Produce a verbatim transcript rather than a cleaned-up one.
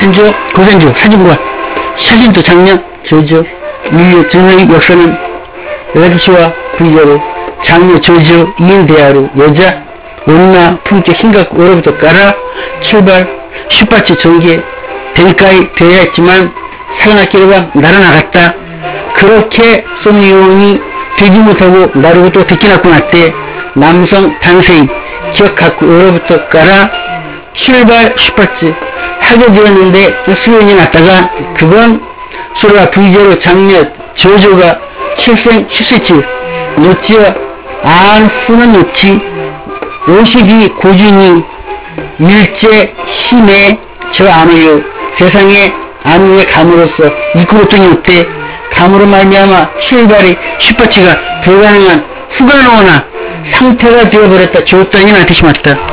한조 고산조 사진과 사진도 장녀 조조 유유 등의 역사는 여자시와 부이자로 장녀 조조 이인대하로 여자 온나 품격 힘갖고 얼어부터 깔아 출발 슈퍼치 전개 대가까지 되어야 했지만 사관학교가 날아나갔다. 그렇게 송유홍이 되지 못하고 나르고 또 듣기 낳고 났대. 남성 단세인 기억갖고 얼어부터 깔아 출발 슈퍼치 하게 되었는데 수련이 났다가 그건 소라 부이자로 장녀 조조가 칠생 칠세치 놓지어 안 후는 놓지 오십이 고준이 일제 힘에 저 암을요 세상에 암의 감으로서 이끌었더니 어때 감으로 말미암아 출발이 슈퍼치가 불가능한 후가 나오나 상태가 되어버렸다. 좋다니 나한테 심었다.